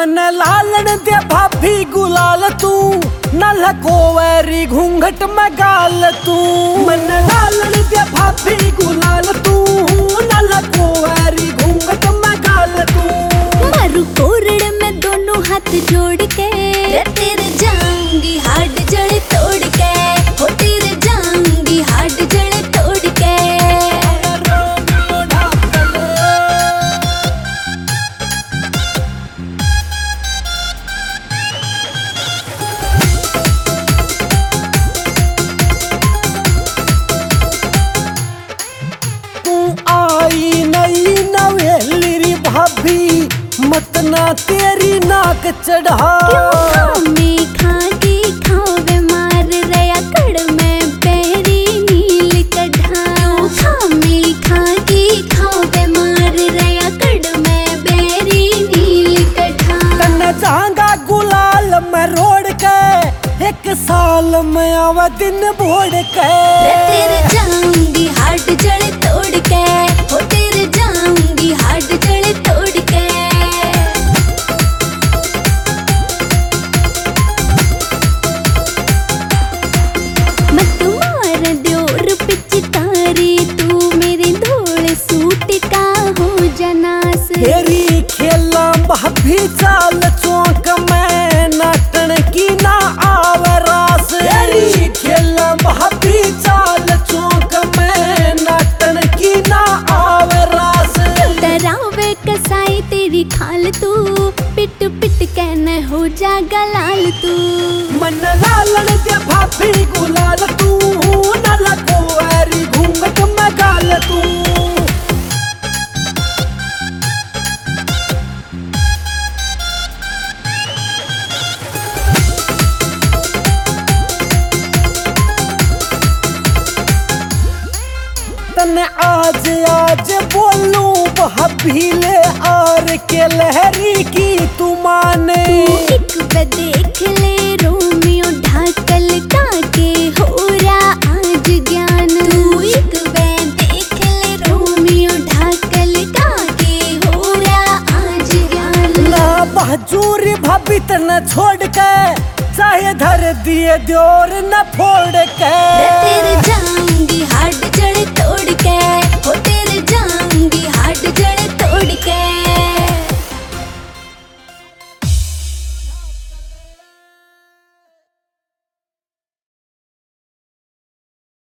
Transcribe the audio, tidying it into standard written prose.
मन लालन दे भाभी गुलाल तू न लको वैरी घूंघट में गाल तू। मन लालन दे भाभी गुलाल तू न लको वैरी घूंघट में गाल तू। मारू कोरड़ में दोनों हाथ जोड़ के तेरे जाऊंगी हाड जड़ तोड़ के, हो तेरे जाऊंगी हाड जड़ तोड़ के। तू आई नई नवेली री भाभी मत ना तेरी नाक चढ़ा। मैं खागी खावे मार रया कड़ में पैरी नील कढ़ा। मैं खागी खावे मार रया कड़ में पैरी नील कढ़ा। तन जांगा गुलाल में रोड के एक साल में आवा दिन बोड़ के। तेरे जाऊंगी हाड जड़ तोड़ के, हो तेरे जाऊंगी हाड जड़ तोड़ के। मत मार द्योर पिचकारी तू मेरे धोल सूट का हो जनास। तेरी खेला भाभी चाल चौक में नाटन की ना आवरास। तेरी खेला भाभी चाल चौक में नाटन की ना आवरास। डरावे कसाई तेरी खाल तू पिट पिट के न हो जा गलाल तू। मन लालन दे भाभी गुलाल तू न लको वैरी घूंघट में गाल तू। तने आज आज बोलूं भाभी ले आर के लहरी की तू माने। एक बे देख ले रोमियो ढाकल का के हो रहा आज ज्ञान। तू एक बे देख ले रोमियो ढाकल का के हो रहा आज ज्ञान। ना बहजूर भाभी तने छोड़ के चाहे धर दिए द्योर न फोड़ के। तेरे